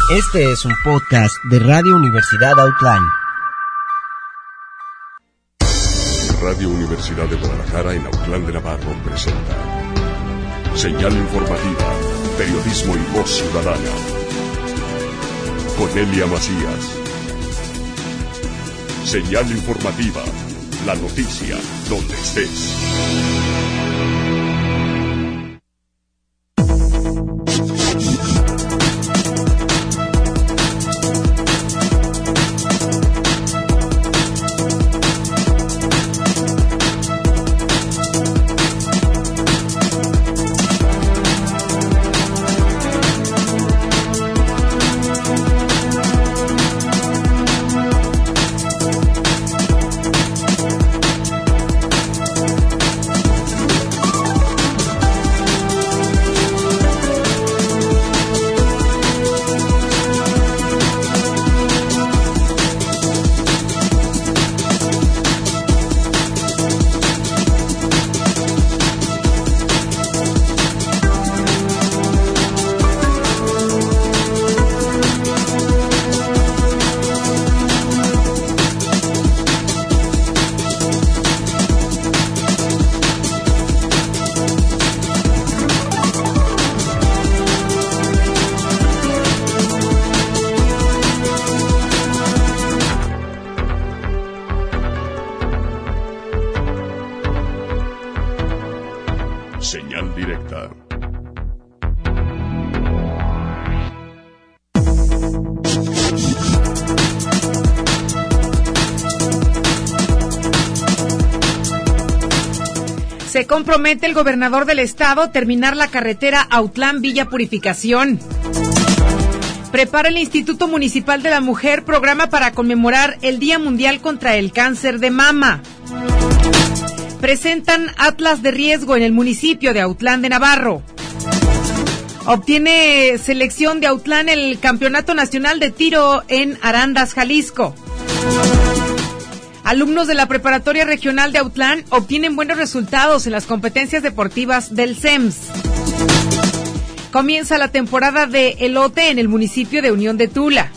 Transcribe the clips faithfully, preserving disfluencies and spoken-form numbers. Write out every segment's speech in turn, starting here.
Este es un podcast de Radio Universidad Autlán. Radio Universidad de Guadalajara en Autlán de Navarro presenta Señal Informativa, Periodismo y Voz Ciudadana. Con Elia Macías. Señal Informativa, la noticia donde estés. Señal directa. Se compromete el gobernador del estado a terminar la carretera Autlán-Villa Purificación. Prepara el Instituto Municipal de la Mujer programa para conmemorar el Día Mundial contra el Cáncer de Mama. Presentan atlas de riesgo en el municipio de Autlán de Navarro. Obtiene selección de Autlán el Campeonato Nacional de Tiro en Arandas, Jalisco. Alumnos de la Preparatoria Regional de Autlán obtienen buenos resultados en las competencias deportivas del C E M S. Comienza la temporada de elote en el municipio de Unión de Tula.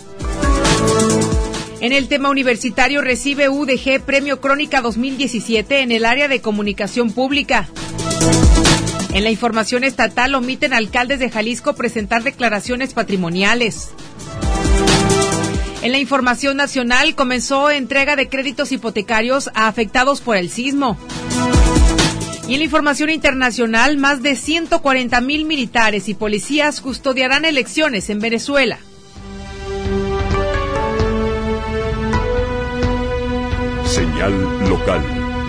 En el tema universitario recibe U D G Premio Crónica dos mil diecisiete en el área de comunicación pública. En la información estatal omiten alcaldes de Jalisco presentar declaraciones patrimoniales. En la información nacional comenzó entrega de créditos hipotecarios a afectados por el sismo. Y en la información internacional, más de ciento cuarenta mil militares y policías custodiarán elecciones en Venezuela. Señal local.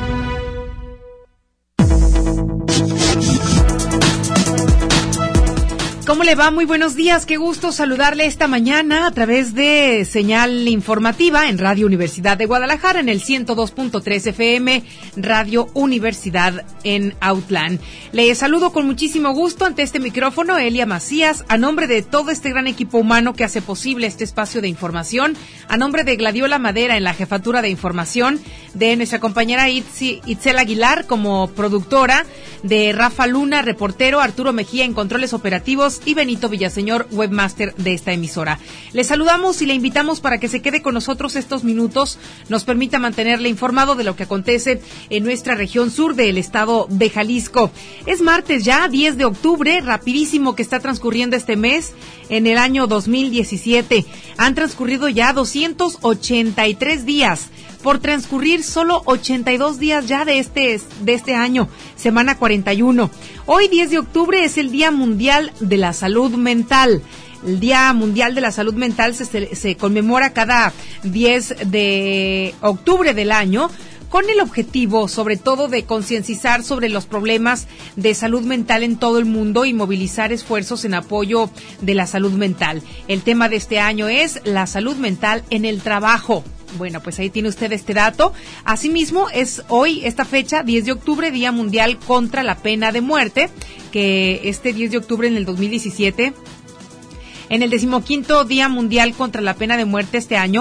¿Cómo le va? Muy buenos días, qué gusto saludarle esta mañana a través de Señal Informativa en Radio Universidad de Guadalajara en el ciento dos punto tres F M, Radio Universidad en Autlán. Le saludo con muchísimo gusto ante este micrófono, Elia Macías, a nombre de todo este gran equipo humano que hace posible este espacio de información, a nombre de Gladiola Madera en la jefatura de información, de nuestra compañera Itzi, Itzel Aguilar como productora, de Rafa Luna, reportero, Arturo Mejía en controles operativos y Benito Villaseñor, webmaster de esta emisora. Le saludamos y le invitamos para que se quede con nosotros estos minutos, nos permita mantenerle informado de lo que acontece en nuestra región sur del estado de Jalisco. Es martes ya, diez de octubre, rapidísimo que está transcurriendo este mes en el año dos mil diecisiete. Han transcurrido ya doscientos ochenta y tres días. Por transcurrir solo ochenta y dos días ya de este de este año, semana cuarenta y uno. Hoy, diez de octubre, es el Día Mundial de la Salud Mental. El Día Mundial de la Salud Mental se, se, se conmemora cada diez de octubre del año, con el objetivo, sobre todo, de concienciar sobre los problemas de salud mental en todo el mundo y movilizar esfuerzos en apoyo de la salud mental. El tema de este año es la salud mental en el trabajo. Bueno, pues ahí tiene usted este dato. Asimismo, es hoy, esta fecha, diez de octubre, Día Mundial contra la Pena de Muerte, que este diez de octubre en el dos mil diecisiete, en el decimoquinto Día Mundial contra la Pena de Muerte este año,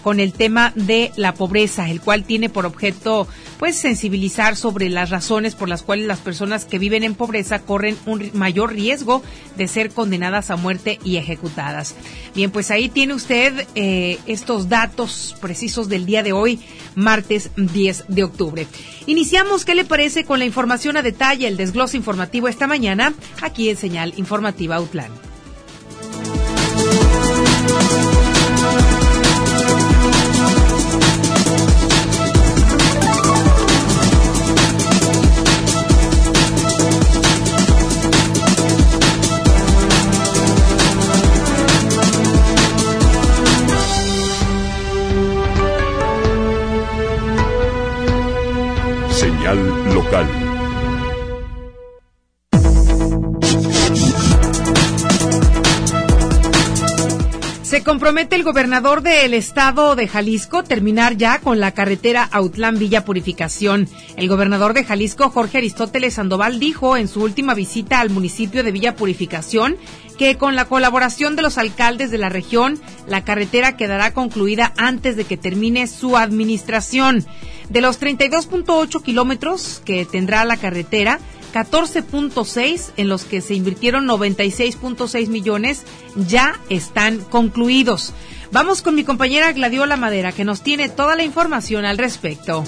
con el tema de la pobreza, el cual tiene por objeto pues sensibilizar sobre las razones por las cuales las personas que viven en pobreza corren un mayor riesgo de ser condenadas a muerte y ejecutadas. Bien, pues ahí tiene usted eh, estos datos precisos del día de hoy, martes diez de octubre. Iniciamos, ¿qué le parece con la información a detalle, el desglose informativo esta mañana, aquí en Señal Informativa Autlán? Señal local. Se compromete el gobernador del estado de Jalisco terminar ya con la carretera Autlán-Villa Purificación. El gobernador de Jalisco, Jorge Aristóteles Sandoval, dijo en su última visita al municipio de Villa Purificación que con la colaboración de los alcaldes de la región, la carretera quedará concluida antes de que termine su administración. De los treinta y dos punto ocho kilómetros que tendrá la carretera, catorce punto seis, en los que se invirtieron noventa y seis punto seis millones, ya están concluidos. Vamos con mi compañera Gladiola Madera, que nos tiene toda la información al respecto.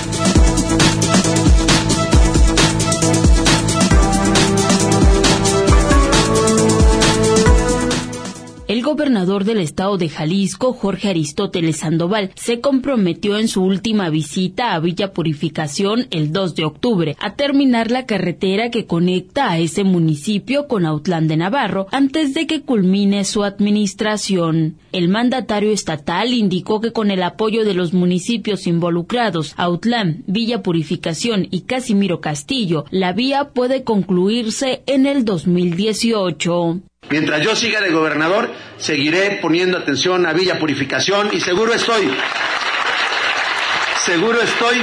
El gobernador del estado de Jalisco, Jorge Aristóteles Sandoval, se comprometió en su última visita a Villa Purificación el dos de octubre a terminar la carretera que conecta a ese municipio con Autlán de Navarro antes de que culmine su administración. El mandatario estatal indicó que con el apoyo de los municipios involucrados, Autlán, Villa Purificación y Casimiro Castillo, la vía puede concluirse en el dos mil dieciocho. Mientras yo siga de gobernador, seguiré poniendo atención a Villa Purificación y seguro estoy, seguro estoy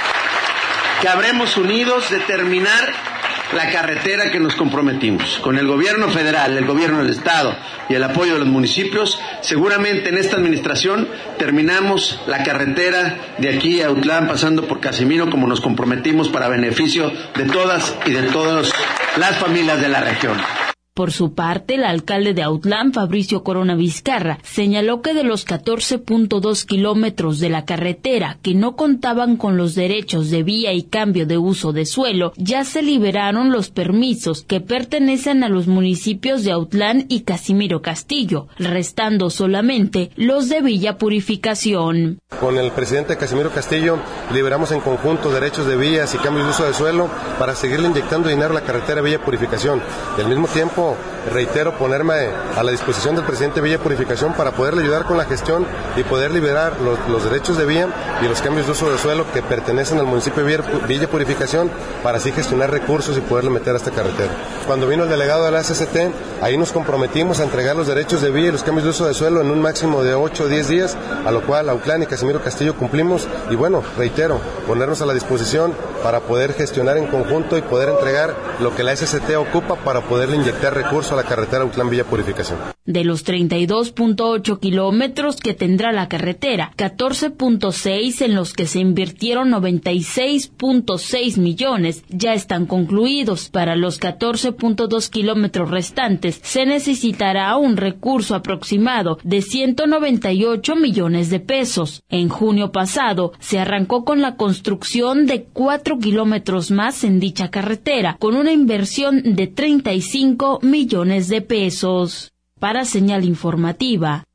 que habremos unidos de terminar la carretera que nos comprometimos. Con el gobierno federal, el gobierno del estado y el apoyo de los municipios, seguramente en esta administración terminamos la carretera de aquí a Autlán, pasando por Casimiro, como nos comprometimos, para beneficio de todas y de todas las familias de la región. Por su parte, el alcalde de Autlán, Fabricio Corona Vizcarra, señaló que de los catorce punto dos kilómetros de la carretera que no contaban con los derechos de vía y cambio de uso de suelo, ya se liberaron los permisos que pertenecen a los municipios de Autlán y Casimiro Castillo, restando solamente los de Villa Purificación. Con el presidente Casimiro Castillo liberamos en conjunto derechos de vías y cambios de uso de suelo para seguirle inyectando dinero a la carretera Villa Purificación. Y al mismo tiempo, reitero, ponerme a la disposición del presidente Villa Purificación para poderle ayudar con la gestión y poder liberar los, los derechos de vía y los cambios de uso de suelo que pertenecen al municipio de Villa Purificación, para así gestionar recursos y poderle meter a esta carretera. Cuando vino el delegado de la S C T, ahí nos comprometimos a entregar los derechos de vía y los cambios de uso de suelo en un máximo de ocho o diez días, a lo cual Autlán y Casimiro Castillo cumplimos y bueno, reitero, ponernos a la disposición para poder gestionar en conjunto y poder entregar lo que la S C T ocupa para poderle inyectar recurso a la carretera Autlán Villa Purificación. De los treinta y dos punto ocho kilómetros que tendrá la carretera, catorce punto seis, en los que se invirtieron noventa y seis punto seis millones, ya están concluidos. Para los catorce punto dos kilómetros restantes se necesitará un recurso aproximado de ciento noventa y ocho millones de pesos. En junio pasado se arrancó con la construcción de cuatro kilómetros más en dicha carretera, con una inversión de treinta y cinco millones de pesos. Para Señal Informativa,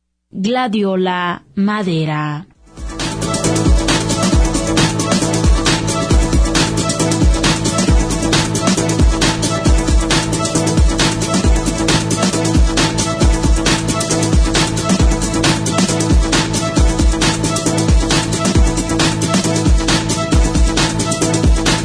Gladiola Madera.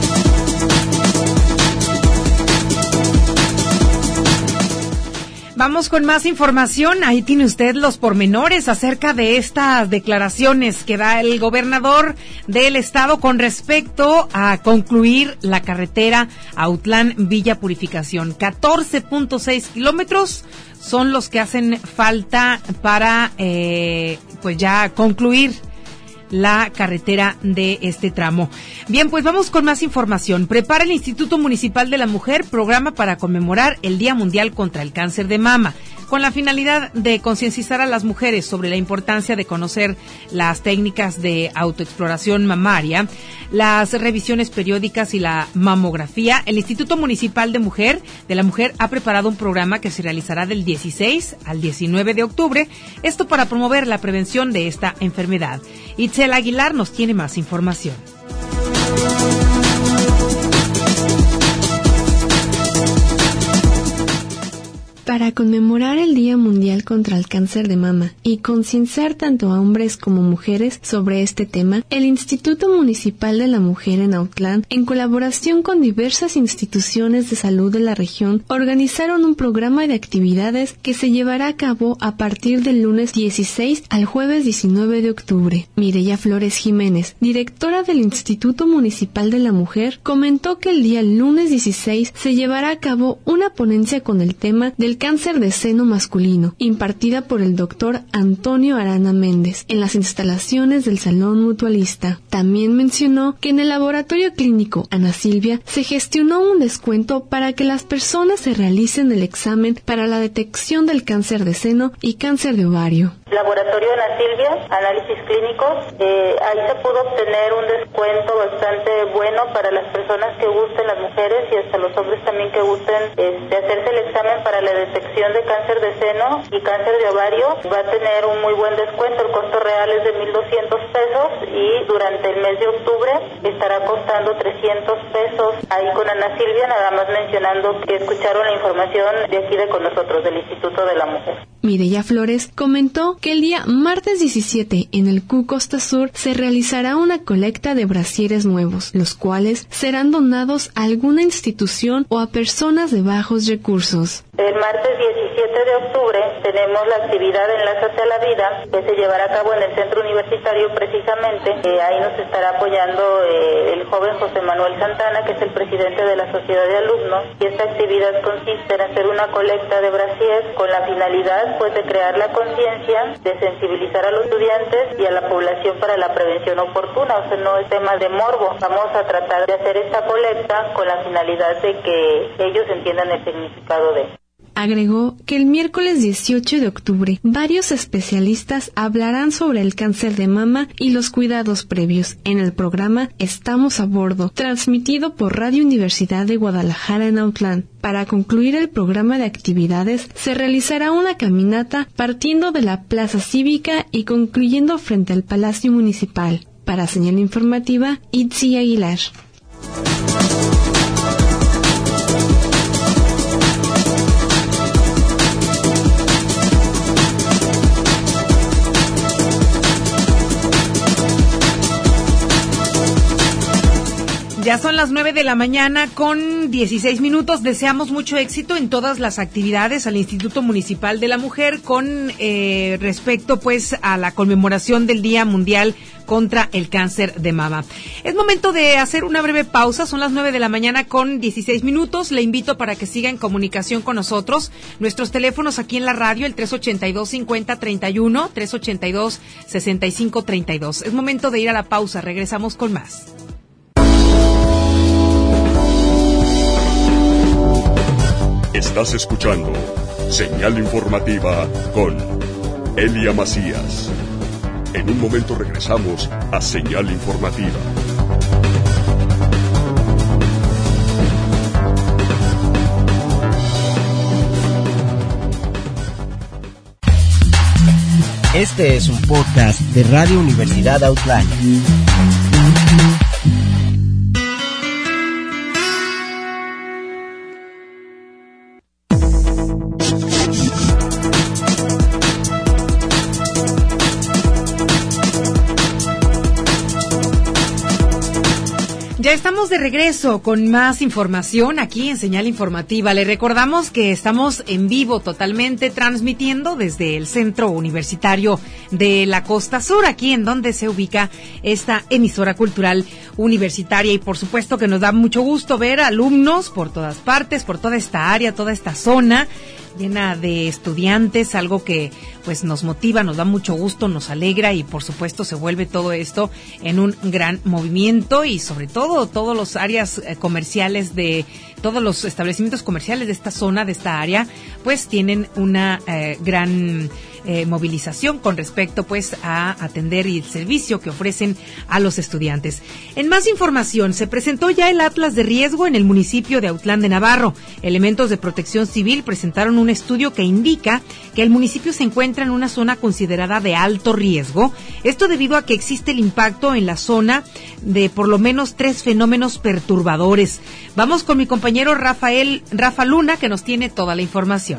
Vamos vamos con más información. Ahí tiene usted los pormenores acerca de estas declaraciones que da el gobernador del estado con respecto a concluir la carretera Autlán-Villa Purificación. catorce punto seis kilómetros son los que hacen falta para eh, pues ya concluir la carretera de este tramo. Bien, pues vamos con más información. Prepara el Instituto Municipal de la Mujer programa para conmemorar el Día Mundial contra el Cáncer de Mama, con la finalidad de concientizar a las mujeres sobre la importancia de conocer las técnicas de autoexploración mamaria, las revisiones periódicas y la mamografía. El Instituto Municipal de Mujer de la Mujer ha preparado un programa que se realizará del dieciséis al diecinueve de octubre, esto para promover la prevención de esta enfermedad. Itzel Aguilar nos tiene más información. Para conmemorar el Día Mundial contra el Cáncer de Mama y concienciar tanto a hombres como mujeres sobre este tema, el Instituto Municipal de la Mujer en Autlán, en colaboración con diversas instituciones de salud de la región, organizaron un programa de actividades que se llevará a cabo a partir del lunes dieciséis al jueves diecinueve de octubre. Mireya Flores Jiménez, directora del Instituto Municipal de la Mujer, comentó que el día lunes dieciséis se llevará a cabo una ponencia con el tema del cáncer de seno masculino, impartida por el doctor Antonio Arana Méndez, en las instalaciones del Salón Mutualista. También mencionó que en el laboratorio clínico Ana Silvia se gestionó un descuento para que las personas se realicen el examen para la detección del cáncer de seno y cáncer de ovario. Laboratorio Ana Silvia, análisis clínicos, eh, ahí se pudo obtener un descuento bastante bueno para las personas que gusten, las mujeres y hasta los hombres también que gusten este, hacerse el examen para la detección de cáncer de seno y cáncer de ovario. Va a tener un muy buen descuento, el costo real es de mil doscientos pesos y durante el mes de octubre estará costando trescientos pesos. Ahí con Ana Silvia, nada más mencionando que escucharon la información de aquí de con nosotros, del Instituto de la Mujer. Mireya Flores comentó que el día martes diecisiete en el Q Costa Sur se realizará una colecta de brasieres nuevos, los cuales serán donados a alguna institución o a personas de bajos recursos. El martes diecisiete de octubre tenemos la actividad Enlázate a la Vida, que se llevará a cabo en el Centro Universitario precisamente. Eh, ahí nos estará apoyando eh, el joven José Manuel Santana, que es el presidente de la Sociedad de Alumnos, y esta actividad consiste en hacer una colecta de brasier con la finalidad pues de crear la conciencia, de sensibilizar a los estudiantes y a la población para la prevención oportuna. O sea, no es tema de morbo. Vamos a tratar de hacer esta colecta con la finalidad de que ellos entiendan el significado de esto. Agregó que el miércoles dieciocho de octubre varios especialistas hablarán sobre el cáncer de mama y los cuidados previos en el programa Estamos a Bordo, transmitido por Radio Universidad de Guadalajara en Autlán. Para concluir el programa de actividades, se realizará una caminata partiendo de la Plaza Cívica y concluyendo frente al Palacio Municipal. Para Señal Informativa, Itzi Aguilar. Ya son las nueve de la mañana con dieciséis minutos. Deseamos mucho éxito en todas las actividades al Instituto Municipal de la Mujer con eh, respecto pues a la conmemoración del Día Mundial contra el Cáncer de Mama. Es momento de hacer una breve pausa. Son las nueve de la mañana con dieciséis minutos. Le invito para que siga en comunicación con nosotros. Nuestros teléfonos aquí en la radio, el tres ochenta y dos, cincuenta, treinta y uno, tres ochenta y dos, sesenta y cinco, treinta y dos. Es momento de ir a la pausa. Regresamos con más. Estás escuchando Señal Informativa con Elia Macías. En un momento regresamos a Señal Informativa. Este es un podcast de Radio Universidad Autlán. Ya estamos de regreso con más información aquí en Señal Informativa. Le recordamos que estamos en vivo totalmente transmitiendo desde el Centro Universitario de la Costa Sur, aquí en donde se ubica esta emisora cultural universitaria, y por supuesto que nos da mucho gusto ver alumnos por todas partes, por toda esta área, toda esta zona llena de estudiantes, algo que pues nos motiva, nos da mucho gusto, nos alegra, y por supuesto se vuelve todo esto en un gran movimiento, y sobre todo todos los áreas comerciales de todos los establecimientos comerciales de esta zona, de esta área, pues tienen una eh, gran eh, movilización con respecto pues a atender el servicio que ofrecen a los estudiantes. En más información, se presentó ya el Atlas de Riesgo en el municipio de Autlán de Navarro. Elementos de Protección Civil presentaron un estudio que indica que el municipio se encuentra en una zona considerada de alto riesgo. Esto debido a que existe el impacto en la zona de por lo menos tres fenómenos perturbadores. Vamos con mi compañero Rafael, Rafa Luna, que nos tiene toda la información.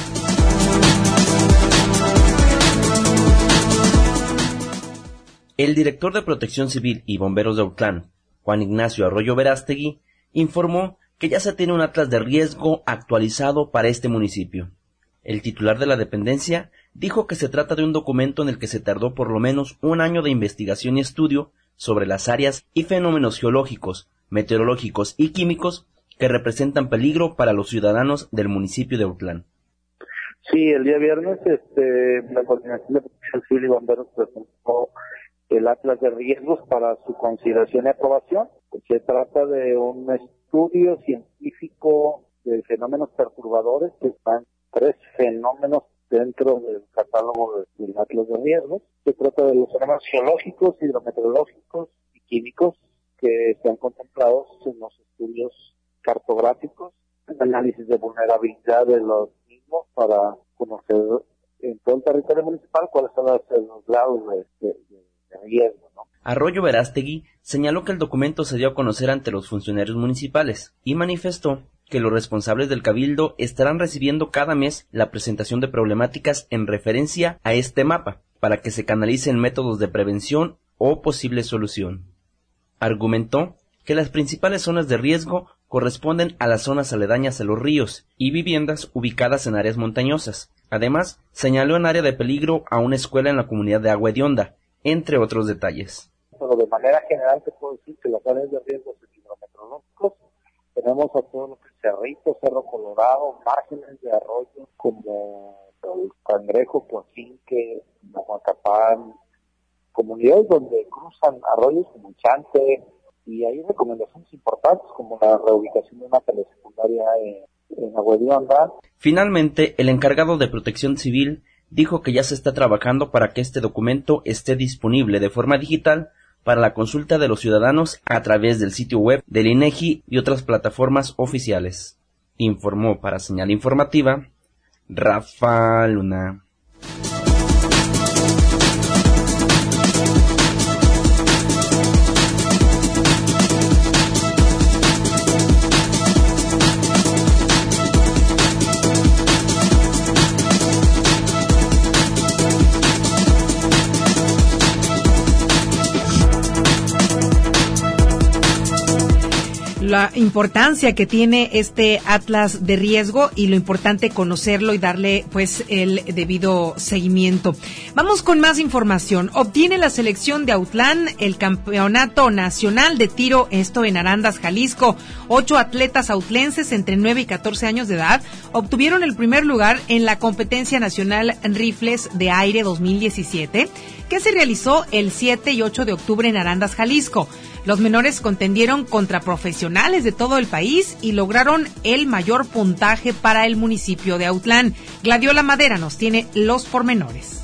El director de Protección Civil y Bomberos de Autlán, Juan Ignacio Arroyo Verástegui, informó que ya se tiene un atlas de riesgo actualizado para este municipio. El titular de la dependencia dijo que se trata de un documento en el que se tardó por lo menos un año de investigación y estudio sobre las áreas y fenómenos geológicos, meteorológicos y químicos que representan peligro para los ciudadanos del municipio de Autlán. Sí, el día viernes este, la Coordinación de Protección Civil y Bomberos presentó el Atlas de Riesgos para su consideración y aprobación. Se trata de un estudio científico de fenómenos perturbadores, que están tres fenómenos dentro del catálogo del Atlas de Riesgos. Se trata de los fenómenos geológicos, hidrometeorológicos y químicos que están contemplados en los estudios cartográficos, el análisis de vulnerabilidad de los mismos para conocer en todo el territorio municipal cuáles son los, los grados de, de, de riesgo, ¿no? Arroyo Verástegui señaló que el documento se dio a conocer ante los funcionarios municipales y manifestó que los responsables del Cabildo estarán recibiendo cada mes la presentación de problemáticas en referencia a este mapa para que se canalicen métodos de prevención o posible solución. Argumentó que las principales zonas de riesgo corresponden a las zonas aledañas a los ríos y viviendas ubicadas en áreas montañosas. Además, señaló en área de peligro a una escuela en la comunidad de Agua Hedionda, entre otros detalles. Pero de manera general te puedo decir que las áreas de riesgo hidrometeorológicos tenemos a todo lo que es Cerrito, Cerro Colorado, márgenes de arroyos como el Cangrejo, Coacinque, Nahuatapán, comunidades donde cruzan arroyos como Chante, y hay recomendaciones importantes como la reubicación de una telesecundaria en, en Agua Hedionda. Finalmente, el encargado de Protección Civil dijo que ya se está trabajando para que este documento esté disponible de forma digital para la consulta de los ciudadanos a través del sitio web del INEGI y otras plataformas oficiales. Informó para Señal Informativa Rafa Luna. La importancia que tiene este Atlas de Riesgo y lo importante conocerlo y darle pues el debido seguimiento. Vamos con más información. Obtiene la selección de Autlán el Campeonato Nacional de Tiro, esto en Arandas, Jalisco. Ocho atletas autlenses entre nueve y catorce años de edad obtuvieron el primer lugar en la competencia nacional Rifles de Aire dos mil diecisiete, que se realizó el siete y ocho de octubre en Arandas, Jalisco. Los menores contendieron contra profesionales de todo el país y lograron el mayor puntaje para el municipio de Autlán. Gladiola Madera nos tiene los pormenores.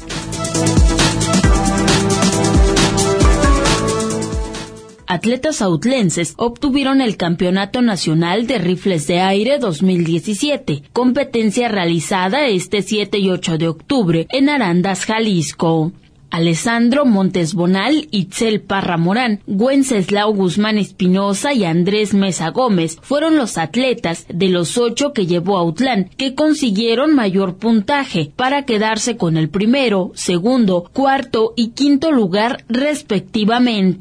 Atletas autlenses obtuvieron el Campeonato Nacional de Rifles de Aire dos mil diecisiete, competencia realizada este siete y ocho de octubre en Arandas, Jalisco. Alessandro Montes Bonal, Itzel Parra Morán, Wenceslao Guzmán Espinosa y Andrés Mesa Gómez fueron los atletas de los ocho que llevó Autlán que consiguieron mayor puntaje para quedarse con el primero, segundo, cuarto y quinto lugar respectivamente.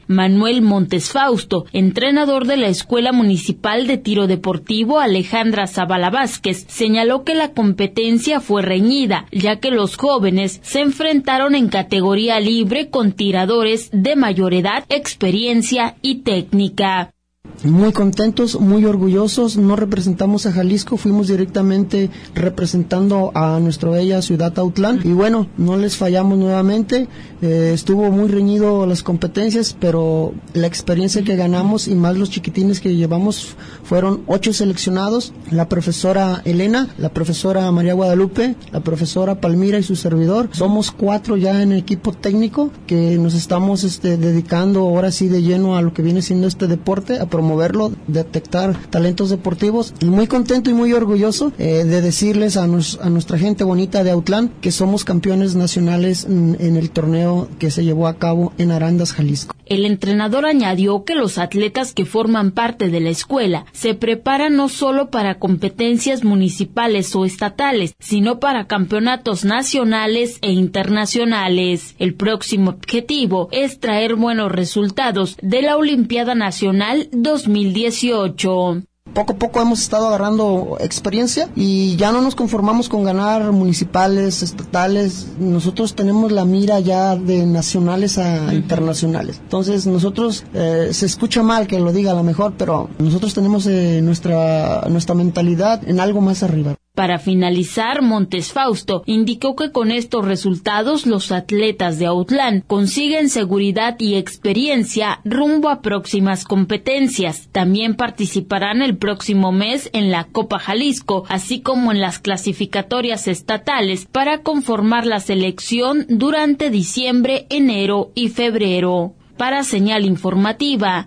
Manuel Montes Fausto, entrenador de la Escuela Municipal de Tiro Deportivo Alejandra Zavala Vázquez, señaló que la competencia fue reñida, ya que los jóvenes se enfrentaron en categoría libre con tiradores de mayor edad, experiencia y técnica. Muy contentos, muy orgullosos, no representamos a Jalisco, fuimos directamente representando a nuestra bella ciudad Autlán y bueno, no les fallamos nuevamente, eh, estuvo muy reñido las competencias, pero la experiencia que ganamos y más los chiquitines que llevamos fueron ocho seleccionados, la profesora Elena, la profesora María Guadalupe, la profesora Palmira y su servidor, somos cuatro ya en equipo técnico que nos estamos este, dedicando ahora sí de lleno a lo que viene siendo este deporte, a promoverlo, detectar talentos deportivos y muy contento y muy orgulloso eh, de decirles a, nos, a nuestra gente bonita de Autlán que somos campeones nacionales en, en el torneo que se llevó a cabo en Arandas, Jalisco. El entrenador añadió que los atletas que forman parte de la escuela se preparan no solo para competencias municipales o estatales, sino para campeonatos nacionales e internacionales. El próximo objetivo es traer buenos resultados de la Olimpiada Nacional dos mil dieciocho. Poco a poco hemos estado agarrando experiencia y ya no nos conformamos con ganar municipales, estatales. Nosotros tenemos la mira ya de nacionales a uh-huh. internacionales. Entonces nosotros, eh, se escucha mal que lo diga a lo mejor, pero nosotros tenemos eh, nuestra, nuestra mentalidad en algo más arriba. Para finalizar, Montes Fausto indicó que con estos resultados los atletas de Autlán consiguen seguridad y experiencia rumbo a próximas competencias. También participarán el próximo mes en la Copa Jalisco, así como en las clasificatorias estatales para conformar la selección durante diciembre, enero y febrero. Para Señal Informativa,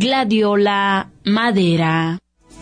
Gladiola Madera.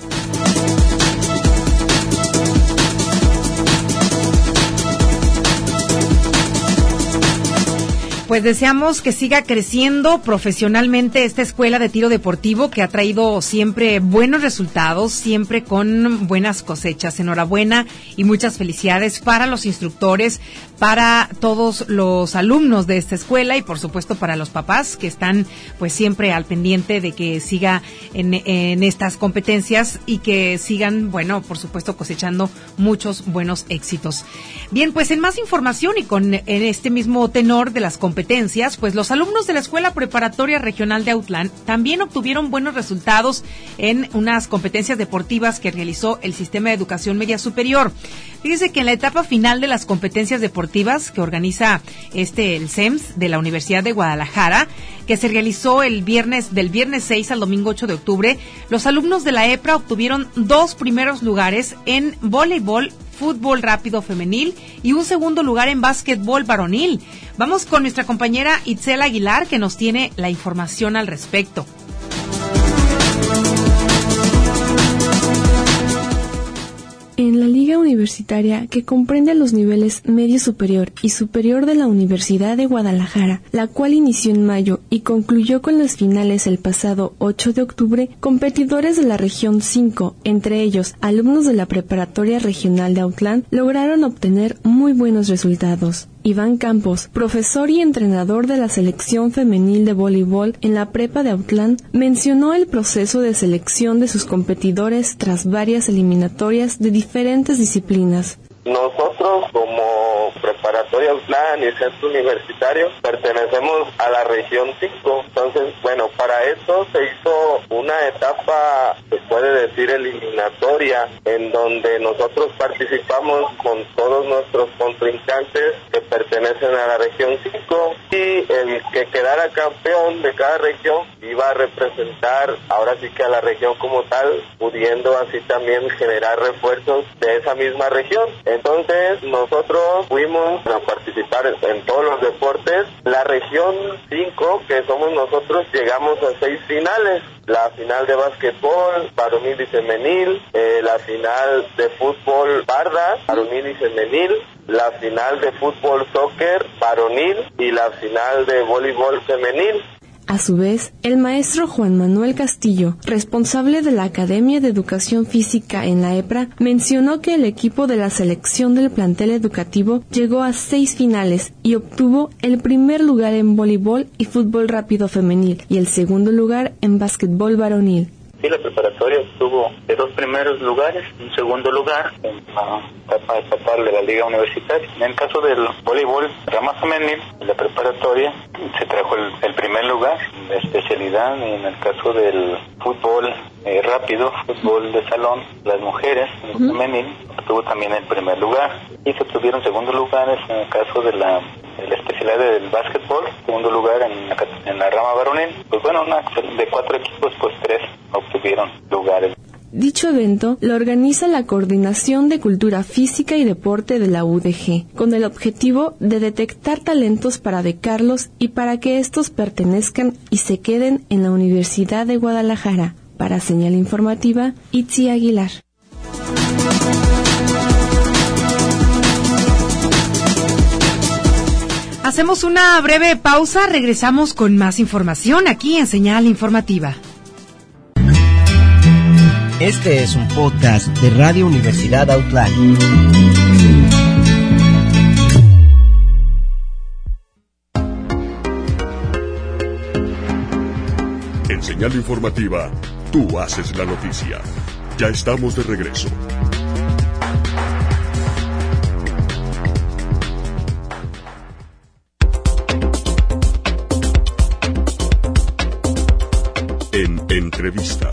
Pues deseamos que siga creciendo profesionalmente esta escuela de tiro deportivo que ha traído siempre buenos resultados, siempre con buenas cosechas. Enhorabuena y muchas felicidades para los instructores, para todos los alumnos de esta escuela y por supuesto para los papás que están pues siempre al pendiente de que siga en, en estas competencias y que sigan, bueno, por supuesto cosechando muchos buenos éxitos. Bien, pues en más información y con en este mismo tenor de las competencias, pues los alumnos de la Escuela Preparatoria Regional de Autlán también obtuvieron buenos resultados en unas competencias deportivas que realizó el Sistema de Educación Media Superior. Fíjese que en la etapa final de las competencias deportivas que organiza este el C E M S de la Universidad de Guadalajara, que se realizó el viernes del viernes seis al domingo ocho de octubre, los alumnos de la E P R A obtuvieron dos primeros lugares en voleibol, fútbol rápido femenil y un segundo lugar en básquetbol varonil. Vamos con nuestra compañera Itzel Aguilar que nos tiene la información al respecto. En la Liga Universitaria, que comprende los niveles medio superior y superior de la Universidad de Guadalajara, la cual inició en mayo y concluyó con las finales el pasado ocho de octubre, competidores de la región cinco, entre ellos alumnos de la Preparatoria Regional de Autlán, lograron obtener muy buenos resultados. Iván Campos, profesor y entrenador de la selección femenil de voleibol en la prepa de Autlán, mencionó el proceso de selección de sus competidores tras varias eliminatorias de diferentes disciplinas. Nosotros como Preparatoria Autlán y Centro Universitario pertenecemos a la región cinco, entonces bueno, para esto se hizo una etapa, se puede decir eliminatoria, en donde nosotros participamos con todos nuestros contrincantes que pertenecen a la región cinco y el que quedara campeón de cada región iba a representar ahora sí que a la región como tal, pudiendo así también generar refuerzos de esa misma región. Entonces nosotros fuimos a participar en todos los deportes. La región cinco, que somos nosotros, llegamos a seis finales. La final de básquetbol, varonil y femenil, eh, la final de fútbol barda, varonil y femenil, la final de fútbol soccer, varonil y la final de voleibol femenil. A su vez, el maestro Juan Manuel Castillo, responsable de la Academia de Educación Física en la EPRA, mencionó que el equipo de la selección del plantel educativo llegó a seis finales y obtuvo el primer lugar en voleibol y fútbol rápido femenil y el segundo lugar en básquetbol varonil. Sí, la preparatoria obtuvo de dos primeros lugares, un segundo lugar en la etapa estatal de la Liga Universitaria. En el caso del voleibol rama femenil, en la preparatoria se trajo el, el primer lugar de especialidad, y en el caso del fútbol eh, rápido, fútbol de salón, las mujeres, en el femenil, obtuvo también el primer lugar. Y se obtuvieron segundos lugares en el caso de la la especialidad del básquetbol, segundo lugar en la, en la rama varonil. Pues bueno, una, de cuatro equipos, pues tres obtuvieron lugares. Dicho evento lo organiza la Coordinación de Cultura Física y Deporte de la U D G, con el objetivo de detectar talentos para becarlos y para que estos pertenezcan y se queden en la Universidad de Guadalajara. Para Señal Informativa, Itzi Aguilar. Hacemos una breve pausa, regresamos con más información aquí en Señal Informativa. Este es un podcast de Radio Universidad Autlán. En Señal Informativa, tú haces la noticia. Ya estamos de regreso. En entrevista.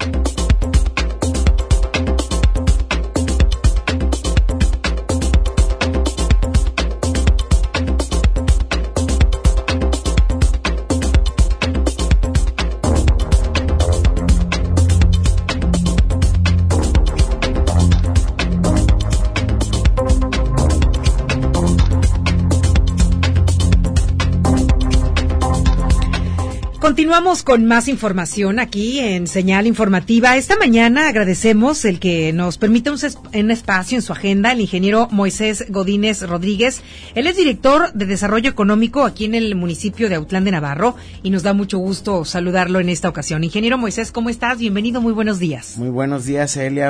Continuamos con más información aquí en Señal Informativa. Esta mañana agradecemos el que nos permita un, un espacio en su agenda el ingeniero Moisés Godínez Rodríguez. Él es director de Desarrollo Económico aquí en el municipio de Autlán de Navarro y nos da mucho gusto saludarlo en esta ocasión. Ingeniero Moisés, ¿cómo estás? Bienvenido, muy buenos días. Muy buenos días, Elia.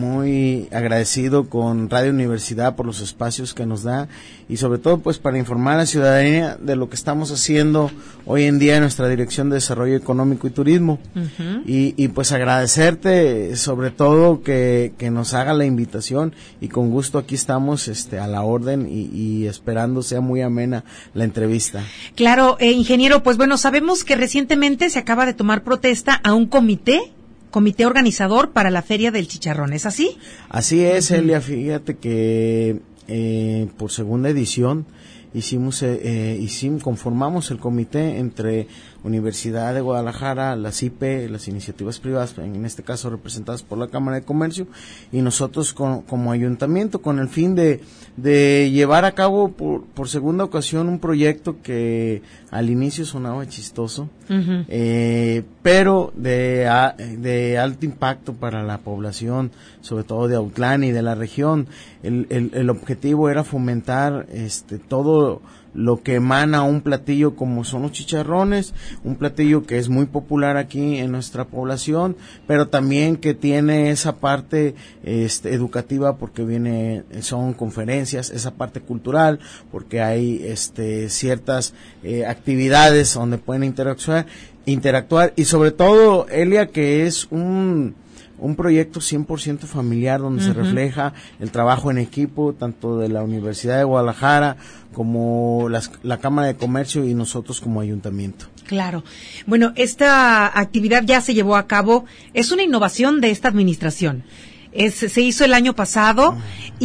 Muy agradecido con Radio Universidad por los espacios que nos da y sobre todo pues para informar a la ciudadanía de lo que estamos haciendo hoy en día en nuestra Dirección de Desarrollo Económico y Turismo. Uh-huh. y, y pues agradecerte sobre todo que, que nos haga la invitación y con gusto aquí estamos este a la orden y, y esperando sea muy amena la entrevista. Claro, eh, ingeniero, pues bueno, sabemos que recientemente se acaba de tomar protesta a un comité comité organizador para la Feria del Chicharrón, ¿es así? Así es, uh-huh. Elia, fíjate que eh, por segunda edición hicimos, eh, hicimos, conformamos el comité entre Universidad de Guadalajara, la C I P E, las iniciativas privadas, en este caso representadas por la Cámara de Comercio, y nosotros con, como ayuntamiento, con el fin de, de llevar a cabo por, por segunda ocasión un proyecto que al inicio sonaba chistoso, uh-huh. eh, pero de, a, de alto impacto para la población, sobre todo de Autlán y de la región. El, el, el objetivo era fomentar este todo lo que emana un platillo como son los chicharrones, un platillo que es muy popular aquí en nuestra población, pero también que tiene esa parte este, educativa porque viene, son conferencias, esa parte cultural, porque hay este, ciertas eh, actividades donde pueden interactuar, interactuar y sobre todo, Elia, que es un un proyecto cien por ciento familiar donde uh-huh. se refleja el trabajo en equipo tanto de la Universidad de Guadalajara como las, la Cámara de Comercio y nosotros como ayuntamiento. Claro. Bueno, esta actividad ya se llevó a cabo, es una innovación de esta administración. Es, se hizo el año pasado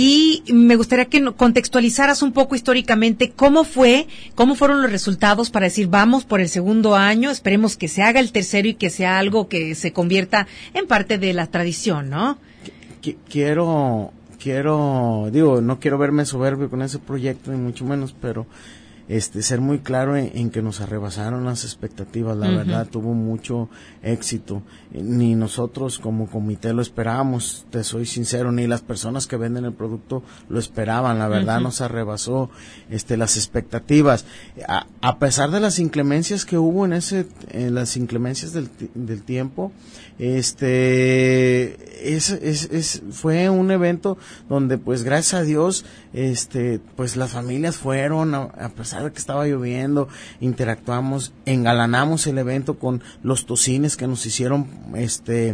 y me gustaría que contextualizaras un poco históricamente cómo fue, cómo fueron los resultados para decir vamos por el segundo año, esperemos que se haga el tercero y que sea algo que se convierta en parte de la tradición, ¿no? Qu- quiero, quiero, digo, no quiero verme soberbio con ese proyecto ni mucho menos, pero este, ser muy claro en, en que nos arrebasaron las expectativas, la uh-huh. verdad, tuvo mucho éxito, ni nosotros como comité lo esperábamos, te soy sincero, ni las personas que venden el producto lo esperaban, la verdad uh-huh. nos arrebasó, este, las expectativas, a, a pesar de las inclemencias que hubo en ese, en las inclemencias del, del tiempo, este, es, es, es, fue un evento donde pues gracias a Dios, este, pues las familias fueron, a, a pesar de que estaba lloviendo, interactuamos, engalanamos el evento con los tocines que nos hicieron, este,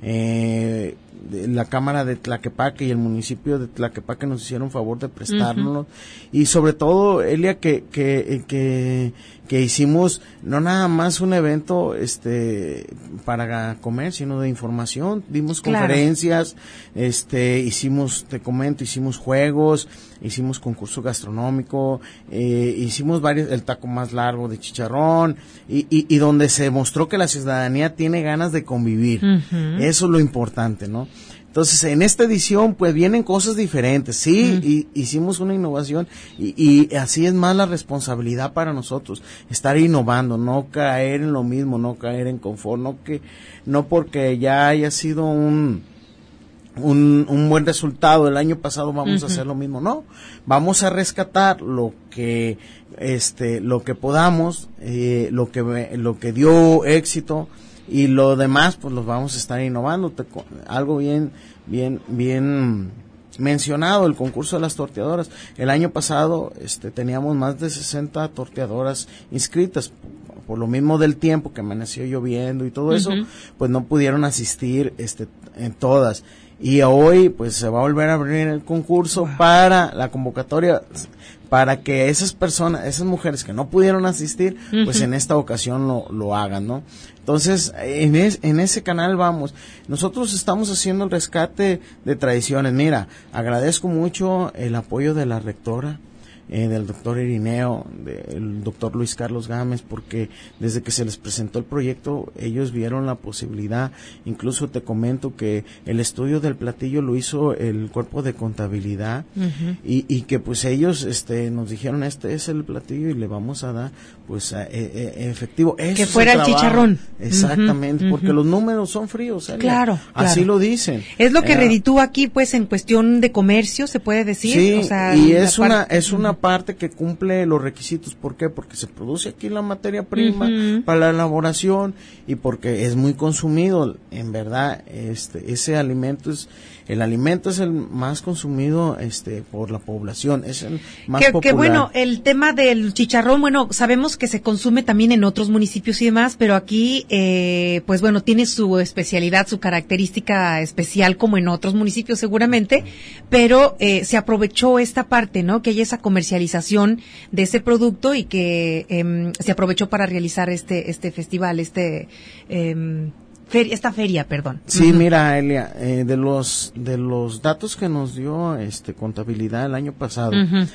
eh, la Cámara de Tlaquepaque y el municipio de Tlaquepaque nos hicieron favor de prestárnoslo, uh-huh. y sobre todo, Elia, que, que, que, que hicimos no nada más un evento, este, para comer, sino de información, dimos claro. conferencias, este, hicimos, te comento, hicimos juegos, hicimos concurso gastronómico, eh, hicimos varios, el taco más largo de chicharrón, y, y, y donde se mostró que la ciudadanía tiene ganas de convivir, uh-huh. eso es lo importante, ¿no? Entonces, en esta edición, pues, vienen cosas diferentes, sí, uh-huh. y hicimos una innovación, y, y así es más la responsabilidad para nosotros, estar innovando, no caer en lo mismo, no caer en confort, no que, no porque ya haya sido un, un, un buen resultado el año pasado vamos uh-huh. a hacer lo mismo, no, vamos a rescatar lo que, este, lo que podamos, eh, lo que, lo que dio éxito, y lo demás pues los vamos a estar innovando. Te, algo bien bien bien mencionado, el concurso de las torteadoras. El año pasado este teníamos más de sesenta torteadoras inscritas, por lo mismo del tiempo que amaneció lloviendo y todo uh-huh. eso, pues no pudieron asistir este en todas, y hoy pues se va a volver a abrir el concurso wow. para la convocatoria, para que esas personas, esas mujeres que no pudieron asistir, uh-huh. pues en esta ocasión lo, lo hagan, ¿no? Entonces, en, es, en ese canal vamos. Nosotros estamos haciendo el rescate de tradiciones. Mira, agradezco mucho el apoyo de la rectora, eh, del doctor Irineo, del doctor Luis Carlos Gámez, porque desde que se les presentó el proyecto, ellos vieron la posibilidad. Incluso te comento que el estudio del platillo lo hizo el cuerpo de contabilidad, uh-huh. y, y que pues ellos este nos dijeron, este es el platillo y le vamos a dar pues a, e, e, efectivo. Eso que fuera el, el chicharrón. Exactamente, uh-huh, porque uh-huh. los números son fríos, Elia. Claro, así claro. lo dicen. Es lo que eh, reditúa aquí pues en cuestión de comercio, se puede decir. Sí, o sea, y es una, parte... es una parte que cumple los requisitos. ¿Por qué? Porque se produce aquí la materia prima uh-huh. para la elaboración, y porque es muy consumido. En verdad, este, ese alimento es, el alimento es el más consumido este por la población, es el más que, popular. Que bueno, el tema del chicharrón, bueno, sabemos que se consume también en otros municipios y demás, pero aquí, eh, pues bueno, tiene su especialidad, su característica especial como en otros municipios seguramente, pero eh, se aprovechó esta parte, ¿no? Que haya esa comercialización de ese producto y que eh, se aprovechó para realizar este este festival, este eh, Feria, esta feria, perdón. Sí, uh-huh. mira, Elia, eh, de los de los datos que nos dio este contabilidad el año pasado, uh-huh.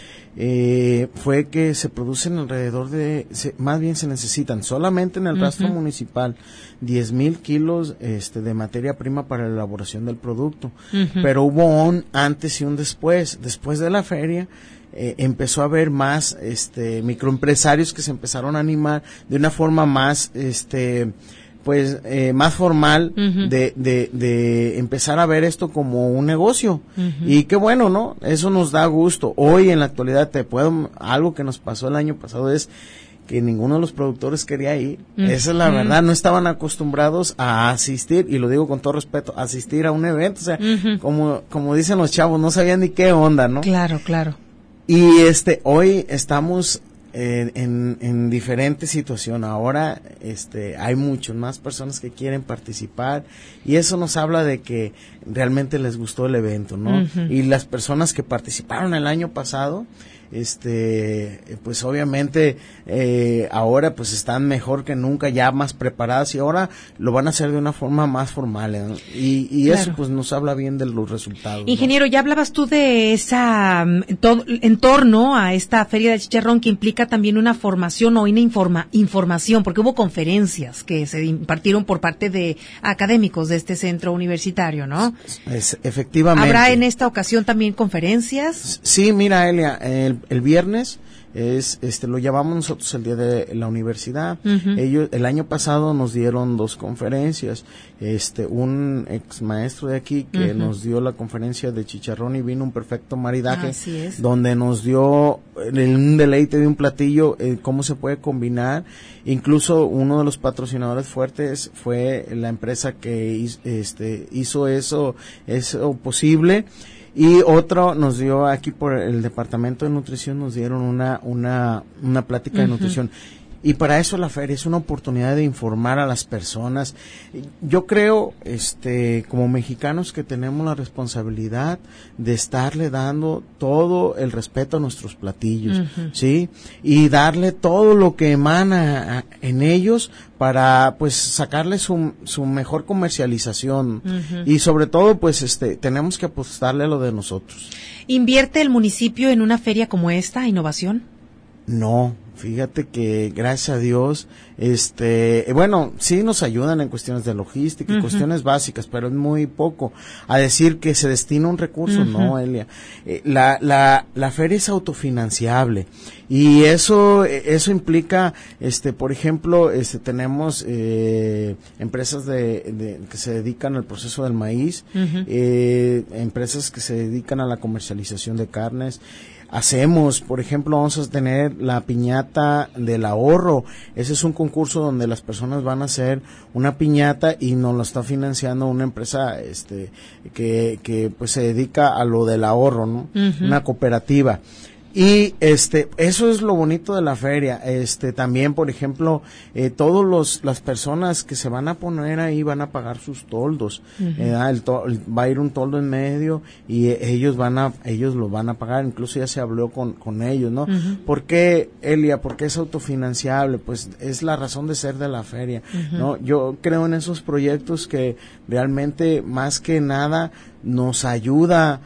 eh, fue que se producen alrededor de, se, más bien se necesitan solamente en el uh-huh. rastro municipal diez mil kilos este de materia prima para la elaboración del producto, uh-huh. pero hubo un antes y un después. Después de la feria, Eh, empezó a haber más este microempresarios que se empezaron a animar de una forma más este pues eh, más formal uh-huh. de, de de empezar a ver esto como un negocio, uh-huh. y qué bueno, ¿no? Eso nos da gusto. Hoy en la actualidad te puedo, algo que nos pasó el año pasado es que ninguno de los productores quería ir. Uh-huh. Esa es la verdad, no estaban acostumbrados a asistir, y lo digo con todo respeto, a asistir a un evento, o sea, uh-huh. como como dicen los chavos, no sabían ni qué onda, ¿no? Claro, claro. Y este hoy estamos eh, en, en diferente situación. Ahora este hay muchas más personas que quieren participar, y eso nos habla de que realmente les gustó el evento, ¿no? Uh-huh. Y las personas que participaron el año pasado, este pues obviamente eh, ahora pues están mejor que nunca, ya más preparadas, y ahora lo van a hacer de una forma más formal, ¿no? y, y claro. eso pues nos habla bien de los resultados. Ingeniero, ¿no? Ya hablabas tú de esa todo, en torno a esta feria del chicharrón, que implica también una formación o una informa, información, porque hubo conferencias que se impartieron por parte de académicos de este centro universitario, ¿no? Es, efectivamente. ¿Habrá en esta ocasión también conferencias? Sí, mira, Elia, el el, el viernes es este lo llamamos nosotros el día de la universidad. Uh-huh. Ellos el año pasado nos dieron dos conferencias, este un ex maestro de aquí que uh-huh. nos dio la conferencia de chicharrón y vino un perfecto maridaje, donde nos dio un deleite de un platillo, eh, cómo se puede combinar. Incluso uno de los patrocinadores fuertes fue la empresa que hizo, este hizo eso eso posible. Y otro nos dio aquí por el departamento de nutrición, nos dieron una una una plática uh-huh. de nutrición. Y para eso la feria es una oportunidad de informar a las personas. Yo creo, este, como mexicanos, que tenemos la responsabilidad de estarle dando todo el respeto a nuestros platillos, uh-huh. ¿sí? Y darle todo lo que emana en ellos para, pues, sacarle su, su mejor comercialización. Uh-huh. Y sobre todo, pues, este, tenemos que apostarle a lo de nosotros. ¿Invierte el municipio en una feria como esta, innovación? No. Fíjate que gracias a Dios, este, bueno, sí nos ayudan en cuestiones de logística y uh-huh. cuestiones básicas, pero es muy poco. A decir que se destina un recurso, uh-huh. no, Elia. Eh, la, la, la feria es autofinanciable y eso, eso implica, este, por ejemplo, este, tenemos eh, empresas de, de que se dedican al proceso del maíz, uh-huh. eh, empresas que se dedican a la comercialización de carnes. Hacemos, por ejemplo, vamos a tener la piñata del ahorro. Ese es un concurso donde las personas van a hacer una piñata y nos lo está financiando una empresa, este, que, que pues se dedica a lo del ahorro, ¿no? Uh-huh. Una cooperativa. Y este, eso es lo bonito de la feria. Este, también, por ejemplo, eh, todos los, las personas que se van a poner ahí van a pagar sus toldos. Uh-huh. eh, el to, va a ir un toldo en medio y eh, ellos van a, ellos lo van a pagar. Incluso ya se habló con, con ellos, ¿no? Uh-huh. ¿Por qué, Elia? ¿Por qué es autofinanciable? Pues es la razón de ser de la feria, uh-huh. ¿no? Yo creo en esos proyectos que realmente, más que nada, nos ayuda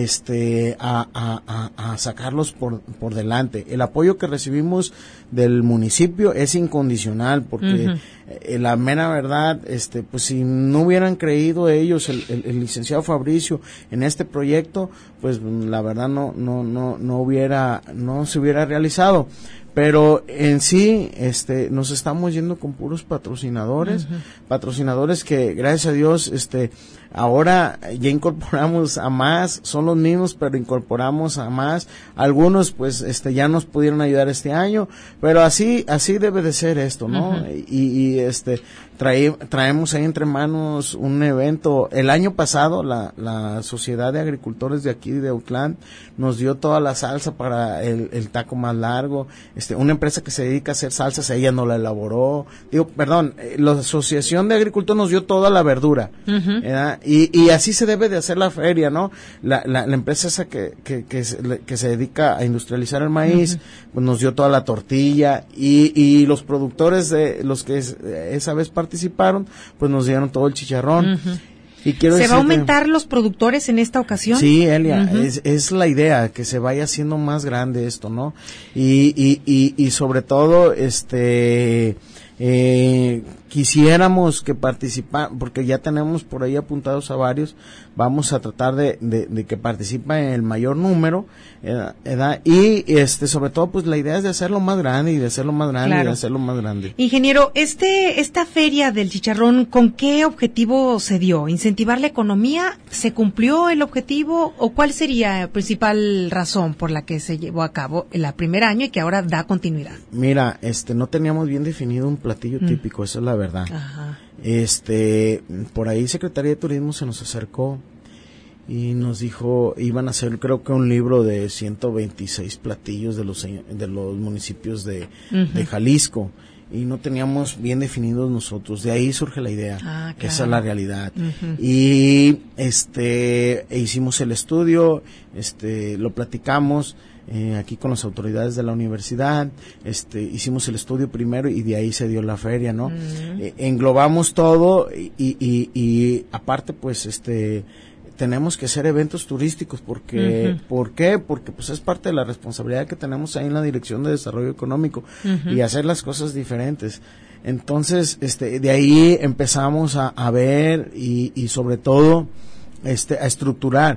este a, a, a, a sacarlos por, por delante. El apoyo que recibimos del municipio es incondicional, porque uh-huh. eh, la mera verdad, este pues si no hubieran creído ellos, el, el, el licenciado Fabricio, en este proyecto, pues la verdad no no no no hubiera no se hubiera realizado. Pero en sí, este, nos estamos yendo con puros patrocinadores, uh-huh. patrocinadores que, gracias a Dios, este, ahora ya incorporamos a más, son los mismos, pero incorporamos a más. Algunos, pues, este, ya nos pudieron ayudar este año, pero así, así debe de ser esto, ¿no? Uh-huh. Y, y, este, trae, traemos ahí entre manos un evento. El año pasado, la, la Sociedad de Agricultores de aquí de Autlán nos dio toda la salsa para el, el taco más largo. Este, una empresa que se dedica a hacer salsas, ella no la elaboró. Digo, perdón, eh, la Asociación de Agricultores nos dio toda la verdura. Uh-huh. Y, y así se debe de hacer la feria, ¿no? La, la, la empresa esa que, que, que, se, que se dedica a industrializar el maíz, uh-huh. pues nos dio toda la tortilla. Y, y los productores de los que es, esa vez participaron, pues nos dieron todo el chicharrón. Uh-huh. Y quiero ¿Se decirte, va a aumentar los productores en esta ocasión? Sí, Elia, uh-huh. es, es la idea, que se vaya haciendo más grande esto, ¿no? Y, y, y, y sobre todo, este, eh, quisiéramos que participan, porque ya tenemos por ahí apuntados a varios, vamos a tratar de, de, de que participen en el mayor número, ¿verdad? Y este, sobre todo, pues la idea es de hacerlo más grande y de hacerlo más grande claro. y de hacerlo más grande. Ingeniero, este, esta feria del chicharrón, ¿con qué objetivo se dio? ¿Incentivar la economía? ¿Se cumplió el objetivo? ¿O cuál sería la principal razón por la que se llevó a cabo el primer año y que ahora da continuidad? Mira, este, no teníamos bien definido un platillo mm. típico, eso es la verdad. Ajá. Este, por ahí Secretaría de Turismo se nos acercó y nos dijo, iban a hacer creo que un libro de ciento veintiséis platillos de los de los municipios de, uh-huh. de Jalisco, y no teníamos bien definidos nosotros. De ahí surge la idea, ah, claro. Esa es la realidad. Uh-huh. Y este, e hicimos el estudio, este, lo platicamos Eh, aquí con las autoridades de la universidad, este, hicimos el estudio primero y de ahí se dio la feria, ¿no? Uh-huh. Eh, englobamos todo y, y, y aparte, pues, este, tenemos que hacer eventos turísticos porque, uh-huh. ¿por qué? Porque pues es parte de la responsabilidad que tenemos ahí en la Dirección de Desarrollo Económico, uh-huh. y hacer las cosas diferentes. Entonces, este, de ahí empezamos a, a ver y, y sobre todo, este, a estructurar.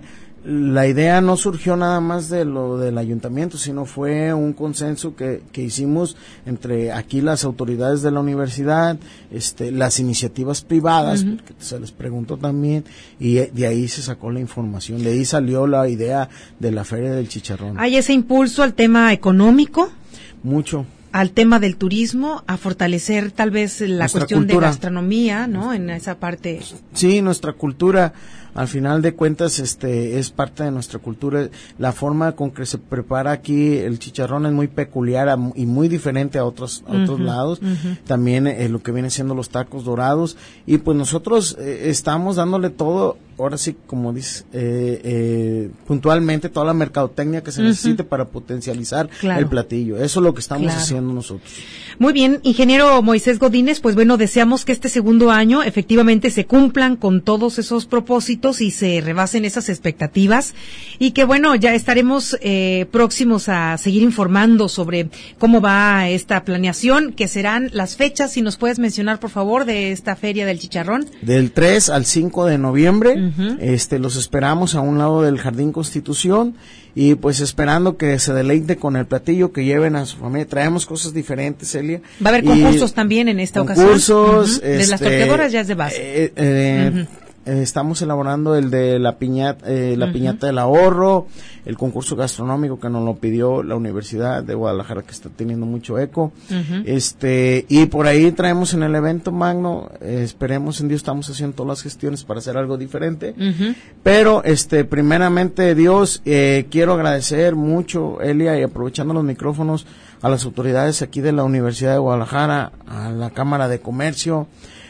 la idea no surgió nada más de lo del ayuntamiento, sino fue un consenso que, que hicimos entre aquí las autoridades de la universidad, este, las iniciativas privadas, uh-huh. porque se les preguntó también, y de ahí se sacó la información, de ahí salió la idea de la Feria del Chicharrón. ¿Hay ese impulso al tema económico? Mucho. Al tema del turismo, a fortalecer tal vez la nuestra cuestión cultura. de gastronomía, ¿no? En esa parte. Sí, nuestra cultura, al final de cuentas, este, es parte de nuestra cultura. La forma con que se prepara aquí el chicharrón es muy peculiar a, y muy diferente a otros, a otros uh-huh, lados. Uh-huh. También eh, lo que viene siendo los tacos dorados. Y pues nosotros eh, estamos dándole todo, ahora sí, como dices, eh, eh, puntualmente toda la mercadotecnia que se uh-huh. necesite para potencializar claro. el platillo. Eso es lo que estamos claro. haciendo nosotros. Muy bien, ingeniero Moisés Godínez, pues bueno, deseamos que este segundo año efectivamente se cumplan con todos esos propósitos y se rebasen esas expectativas y que bueno, ya estaremos eh, próximos a seguir informando sobre cómo va esta planeación, que serán las fechas, si nos puedes mencionar por favor, de esta Feria del Chicharrón. Del tres al cinco de noviembre, uh-huh. este los esperamos a un lado del Jardín Constitución y pues esperando que se deleite con el platillo, que lleven a su familia. Traemos cosas diferentes, Celia. Va a haber concursos también en esta concursos, ocasión. Concursos. Uh-huh. De este, las torteadoras ya es de base. Eh, eh, uh-huh. eh, estamos elaborando el de la piñata, eh, la uh-huh. piñata del ahorro, el concurso gastronómico que nos lo pidió la Universidad de Guadalajara, que está teniendo mucho eco. Uh-huh. Este, y por ahí traemos en el evento magno, eh, esperemos en Dios, estamos haciendo todas las gestiones para hacer algo diferente. Uh-huh. Pero, este, primeramente Dios, eh, quiero agradecer mucho, Elia, y aprovechando los micrófonos, a las autoridades aquí de la Universidad de Guadalajara, a la Cámara de Comercio,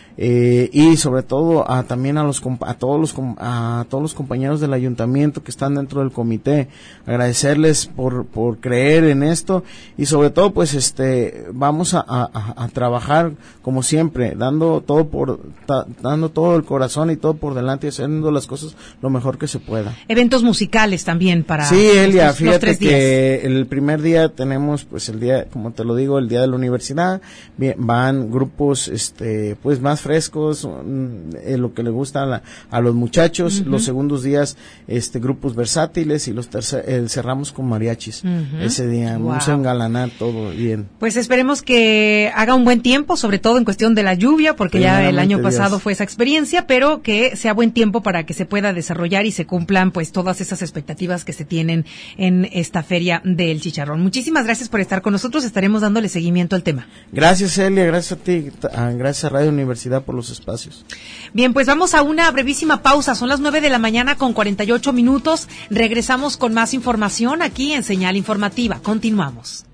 Eh, y sobre todo a también a los a todos los a todos los compañeros del ayuntamiento que están dentro del comité, agradecerles por por creer en esto y sobre todo pues este vamos a, a, a trabajar como siempre, dando todo por ta, dando todo el corazón y todo por delante y haciendo las cosas lo mejor que se pueda. Eventos musicales también para sí, Elia, los, fíjate los que el primer día tenemos pues el día, como te lo digo, el día de la universidad, bien, van grupos este pues más frescos, eh, lo que le gusta a, la, a los muchachos. Uh-huh. Los segundos días este grupos versátiles y los tercer, eh, cerramos con mariachis. Uh-huh. Ese día wow. Vamos a engalanar todo bien. Pues esperemos que haga un buen tiempo, sobre todo en cuestión de la lluvia, porque ya el año pasado Dios. Fue esa experiencia, pero que sea buen tiempo para que se pueda desarrollar y se cumplan pues todas esas expectativas que se tienen en esta Feria del Chicharrón. Muchísimas gracias por estar con nosotros, estaremos dándole seguimiento al tema. Gracias, Elia, gracias a ti, gracias a Radio Universidad por los espacios. Bien, pues vamos a una brevísima pausa. Son las nueve de la mañana con cuarenta y ocho minutos. Regresamos con más información aquí en Señal Informativa. Continuamos.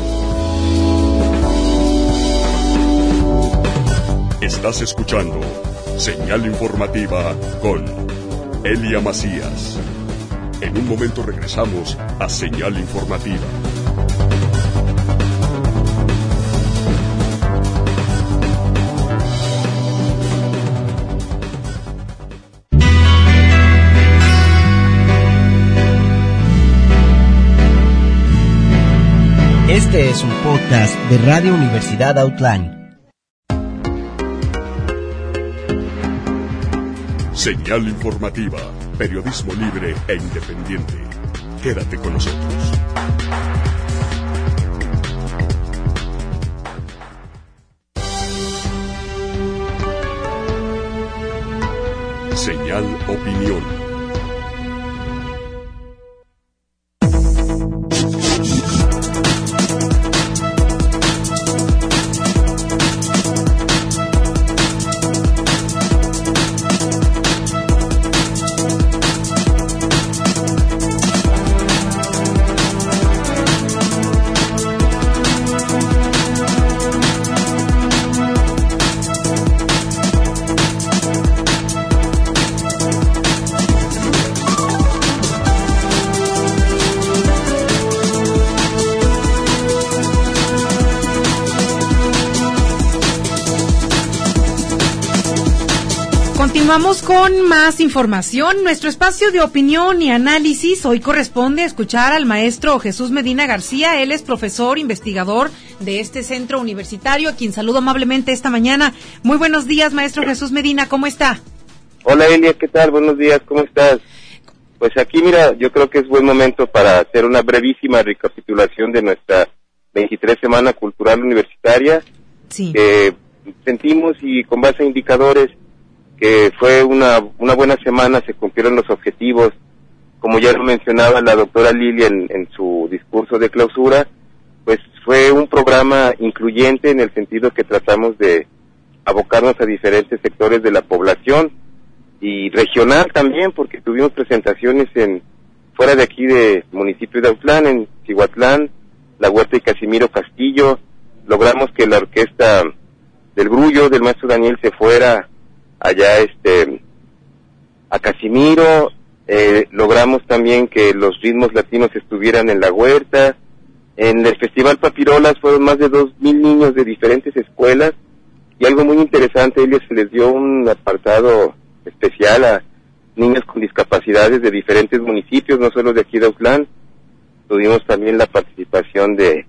Estás escuchando Señal Informativa con Elia Macías. En un momento regresamos a Señal Informativa. Este es un podcast de Radio Universidad Outline. Señal Informativa, periodismo libre e independiente. Quédate con nosotros. Señal Opinión. Vamos con más información. Nuestro espacio de opinión y análisis hoy corresponde escuchar al maestro Jesús Medina García. Él es profesor investigador de este centro universitario, a quien saludo amablemente esta mañana. Muy buenos días, maestro Jesús Medina, ¿cómo está? Hola, Elia, ¿qué tal? Buenos días, ¿cómo estás? Pues aquí, mira, yo creo que es buen momento para hacer una brevísima recapitulación de nuestra veintitrés Semana Cultural Universitaria. Sí. Que sentimos y con base a indicadores que fue una, una buena semana, se cumplieron los objetivos, como ya lo mencionaba la doctora Lilia en, en su discurso de clausura, pues fue un programa incluyente en el sentido que tratamos de abocarnos a diferentes sectores de la población y regional también, porque tuvimos presentaciones en fuera de aquí de municipio de Autlán, en Cihuatlán, La Huerta y Casimiro Castillo. Logramos que la orquesta del Grullo del maestro Daniel se fuera allá este a Casimiro. Eh, logramos también que los ritmos latinos estuvieran en La Huerta. En el Festival Papirolas fueron más de dos mil niños de diferentes escuelas, y algo muy interesante, ellos se les dio un apartado especial a niños con discapacidades de diferentes municipios, no solo de aquí de Autlán. Tuvimos también la participación de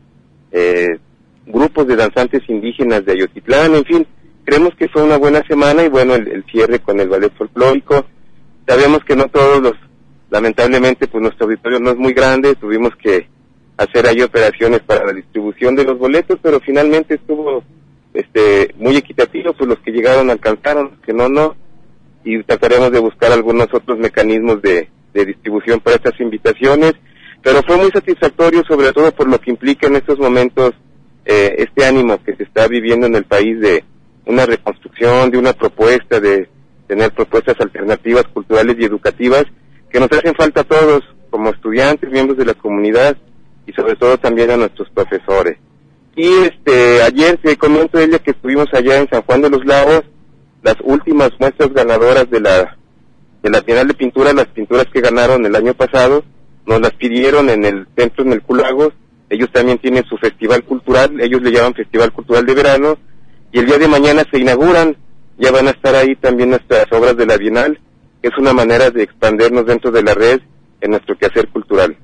eh, grupos de danzantes indígenas de Ayotitlán. En fin, creemos que fue una buena semana, y bueno, el, el cierre con el ballet folclórico. Sabemos que no todos los, lamentablemente, pues nuestro auditorio no es muy grande, tuvimos que hacer ahí operaciones para la distribución de los boletos, pero finalmente estuvo este muy equitativo, pues los que llegaron alcanzaron, los que no, no, y trataremos de buscar algunos otros mecanismos de, de distribución para estas invitaciones, pero fue muy satisfactorio, sobre todo por lo que implica en estos momentos eh, este ánimo que se está viviendo en el país de una reconstrucción, de una propuesta, de tener propuestas alternativas, culturales y educativas, que nos hacen falta a todos, como estudiantes, miembros de la comunidad, y sobre todo también a nuestros profesores. Y este ayer te comento, ella, que estuvimos allá en San Juan de los Lagos, las últimas muestras ganadoras de la de la Bienal de Pintura, las pinturas que ganaron el año pasado, nos las pidieron en el centro, en el Culagos. Ellos también tienen su festival cultural, ellos le llaman Festival Cultural de Verano, y el día de mañana se inauguran, ya van a estar ahí también nuestras obras de la Bienal, que es una manera de expandernos dentro de la red en nuestro quehacer cultural.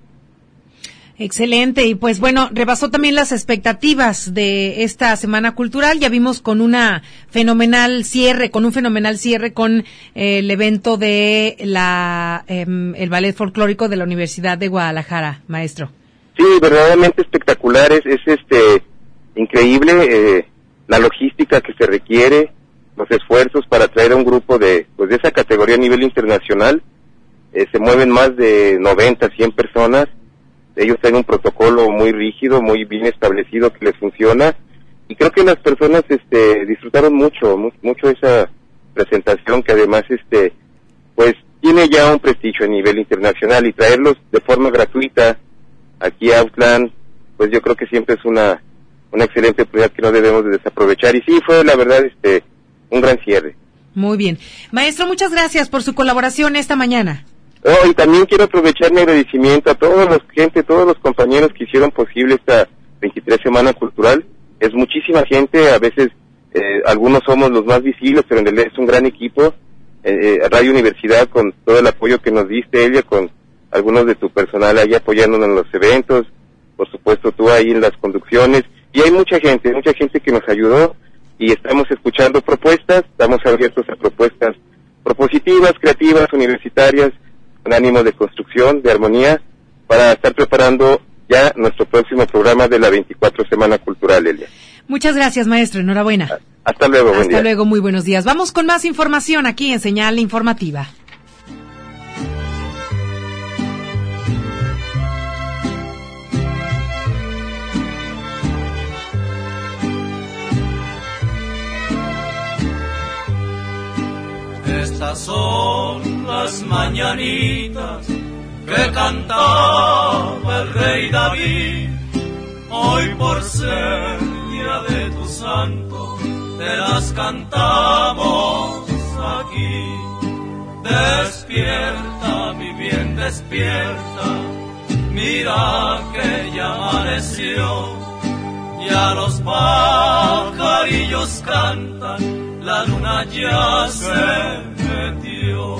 Excelente, y pues bueno, rebasó también las expectativas de esta Semana Cultural. Ya vimos con una fenomenal cierre, con un fenomenal cierre con eh, el evento de la eh, el ballet folclórico de la Universidad de Guadalajara, maestro. Sí, verdaderamente espectacular, es, es este increíble eh, la logística que se requiere, los esfuerzos para traer a un grupo de pues de esa categoría a nivel internacional. Eh, se mueven más de noventa, cien personas. Ellos tienen un protocolo muy rígido, muy bien establecido, que les funciona, y creo que las personas este disfrutaron mucho, mu- mucho esa presentación, que además este pues tiene ya un prestigio a nivel internacional, y traerlos de forma gratuita aquí a Autlán, pues yo creo que siempre es una una excelente oportunidad que no debemos de desaprovechar, y sí, fue la verdad este un gran cierre. Muy bien. Maestro, muchas gracias por su colaboración esta mañana. Oh, y también quiero aprovechar mi agradecimiento a todos los gente, todos los compañeros que hicieron posible esta veintitrés Semana Cultural. Es muchísima gente, a veces eh, algunos somos los más visibles, pero en realidad es un gran equipo. Eh, eh, Radio Universidad, con todo el apoyo que nos diste, ella, con algunos de tu personal ahí apoyándonos en los eventos, por supuesto tú ahí en las conducciones, y hay mucha gente, mucha gente que nos ayudó, y estamos escuchando propuestas, estamos abiertos a propuestas propositivas, creativas, universitarias, con ánimo de construcción, de armonía, para estar preparando ya nuestro próximo programa de la veinticuatro Semana Cultural, Elia. Muchas gracias, maestro. Enhorabuena. Hasta luego, buen día. Hasta luego, muy buenos días. Vamos con más información aquí en Señal Informativa. Estas son las mañanitas que cantaba el rey David. Hoy por ser día de tu santo, te las cantamos aquí. Despierta, mi bien, despierta, mira que ya amaneció. Ya los pajarillos cantan, la luna ya se metió.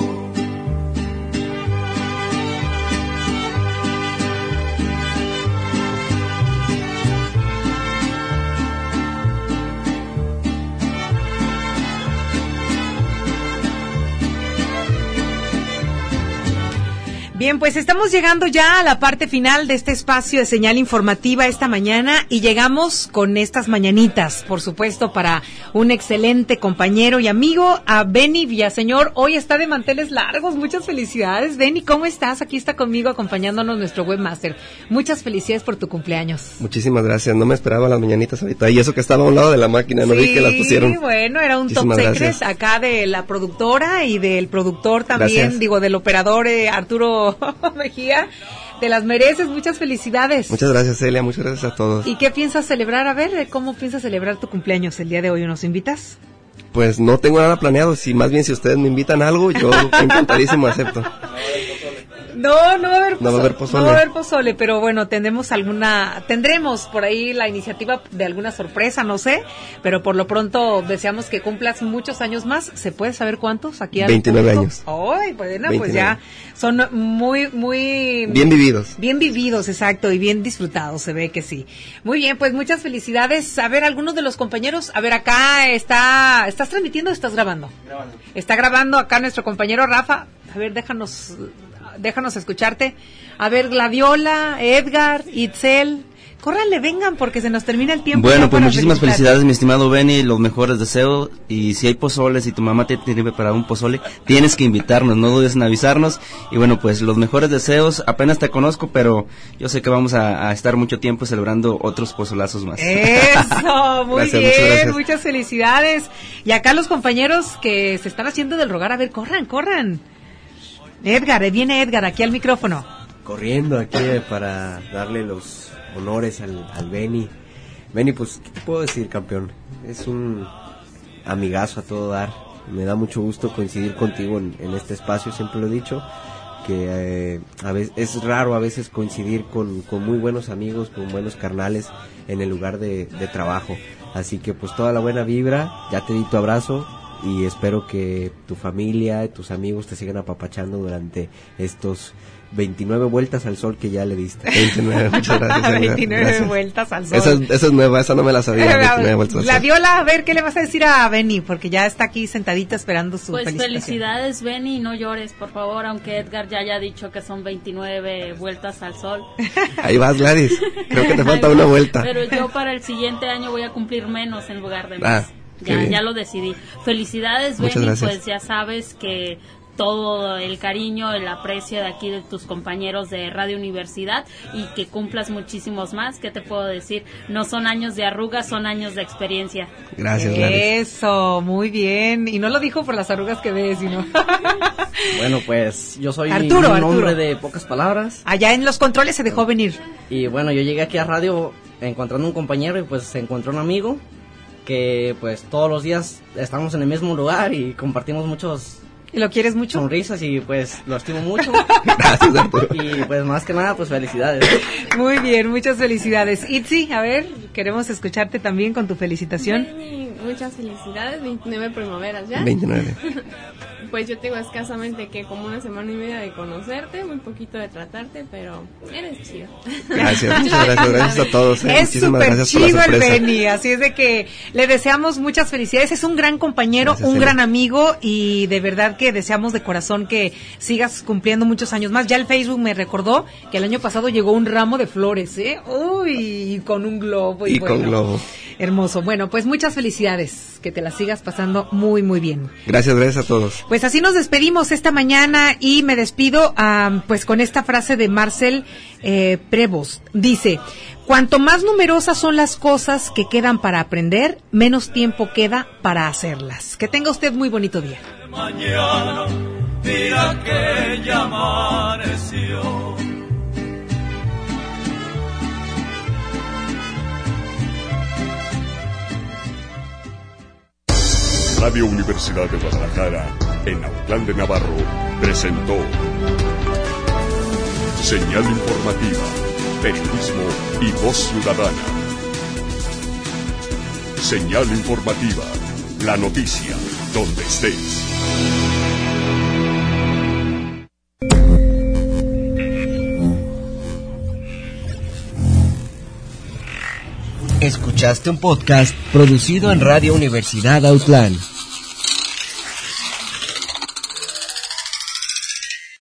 Bien, pues estamos llegando ya a la parte final de este espacio de señal informativa esta mañana y llegamos con estas mañanitas, por supuesto, para un excelente compañero y amigo, a Benny Villaseñor. Hoy está de manteles largos, muchas felicidades. Benny, ¿cómo estás? Aquí está conmigo acompañándonos nuestro webmaster. Muchas felicidades por tu cumpleaños. Muchísimas gracias, no me esperaba las mañanitas ahorita, y eso que estaba a un lado de la máquina, no sí, vi que las pusieron. Sí, bueno, era un Muchísimas top secret gracias. acá de la productora y del productor también, Gracias. digo, del operador eh, Arturo Mejía. Te las mereces, muchas felicidades. Muchas gracias, Celia, muchas gracias a todos. ¿Y qué piensas celebrar? A ver, ¿cómo piensas celebrar tu cumpleaños el día de hoy? ¿Nos invitas? Pues no tengo nada planeado, si más bien si ustedes me invitan a algo, yo encantadísimo acepto. No, no va a haber pozole, no va a haber pozole. No va a haber pozole, pero bueno, tendremos alguna, tendremos por ahí la iniciativa de alguna sorpresa, no sé, pero por lo pronto deseamos que cumplas muchos años más. ¿Se puede saber cuántos aquí? veintinueve años. Ay, pues, no, pues ya son muy, muy... Bien vividos. Bien vividos, exacto, y bien disfrutados, se ve que sí. Muy bien, pues muchas felicidades. A ver, algunos de los compañeros, a ver, acá está, ¿estás transmitiendo o estás grabando? Grabando. Está grabando acá nuestro compañero Rafa. A ver, déjanos... Déjanos escucharte. A ver, Gladiola, Edgar, Itzel, córranle, vengan porque se nos termina el tiempo. Bueno, pues muchísimas felicitar. felicidades, mi estimado Benny, los mejores deseos. Y si hay pozoles, si tu mamá te tiene preparado un pozole, tienes que invitarnos, no dudes en avisarnos. Y bueno, pues los mejores deseos, apenas te conozco, pero yo sé que vamos a, a estar mucho tiempo celebrando otros pozolazos más. Eso, muy gracias, bien, muchas, gracias. muchas felicidades. Y acá los compañeros que se están haciendo del rogar, a ver, corran, corran. Edgar, viene Edgar aquí al micrófono. Corriendo aquí para darle los honores al, al Benny. Benny, pues, ¿qué te puedo decir, campeón? Es un amigazo a todo dar. Me da mucho gusto coincidir contigo en, en este espacio, siempre lo he dicho, que eh, a veces, es raro a veces coincidir con, con muy buenos amigos, con buenos carnales en el lugar de, de trabajo. Así que pues toda la buena vibra, ya te di tu abrazo. Y espero que tu familia y tus amigos te sigan apapachando durante estos veintinueve vueltas al sol que ya le diste. veintinueve, muchas gracias. veintinueve gracias. vueltas al sol. Esa es, esa es nueva, esa no me la sabía. veintinueve vueltas al sol. La Viola, a ver, ¿qué le vas a decir a Benny? Porque ya está aquí sentadita esperando su pues felicitación. Felicidades, Benny, no llores, por favor, aunque Edgar ya haya dicho que son veintinueve vueltas al sol. Ahí vas, Gladys. Creo que te falta una vuelta. Pero yo para el siguiente año voy a cumplir menos en lugar de Ah. más. Ya, ya lo decidí. Felicidades, Muchas Benny, gracias. pues ya sabes que todo el cariño, el aprecio de aquí de tus compañeros de Radio Universidad y que cumplas muchísimos más. ¿Qué te puedo decir? No son años de arrugas, son años de experiencia. Gracias, Gladys. Eso, muy bien. Y no lo dijo por las arrugas que ves, sino... Bueno, pues yo soy Arturo, un hombre Arturo. de pocas palabras. Allá en los controles se dejó venir. Y bueno, yo llegué aquí a radio encontrando un compañero y pues se encontró un amigo que pues todos los días estamos en el mismo lugar y compartimos muchos... ¿Y lo quieres mucho? Sonrisas y pues lo estimo mucho. Gracias, Arturo. Y pues más que nada, pues felicidades. Muy bien, muchas felicidades. Itzi, a ver, queremos escucharte también con tu felicitación. Benny, muchas felicidades, veintinueve primaveras ya. veintinueve. Pues yo tengo escasamente que como una semana y media de conocerte, muy poquito de tratarte, pero eres chido. Gracias, muchas gracias, gracias a todos. Eh. Es Muchísimas súper gracias por la chido el sorpresa. Benny, así es de que le deseamos muchas felicidades. Es un gran compañero, Gracias, un Celia. gran amigo y de verdad que deseamos de corazón que sigas cumpliendo muchos años más. Ya el Facebook me recordó que el año pasado llegó un ramo de flores, ¿eh? Uy, y con un globo. Y, Y bueno, con globo. Hermoso. Bueno, pues muchas felicidades, que te la sigas pasando muy, muy bien. Gracias, gracias a todos. Pues así nos despedimos esta mañana y me despido um, pues con esta frase de Marcel eh, Prevost. Dice, cuanto más numerosas son las cosas que quedan para aprender, menos tiempo queda para hacerlas. Que tenga usted muy bonito día. Mañana, mira que ya amaneció. Radio Universidad de Guadalajara, en Autlán de Navarro, presentó Señal Informativa, Periodismo y Voz Ciudadana. Señal Informativa, la noticia, donde estés. Escuchaste un podcast producido en Radio Universidad Autlán.